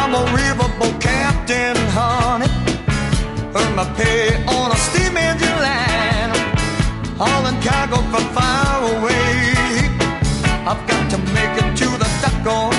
I'm a riverboat captain, honey. Earn my pay on a steam engine line, hauling cargo from far away. I've got to make it to the dock on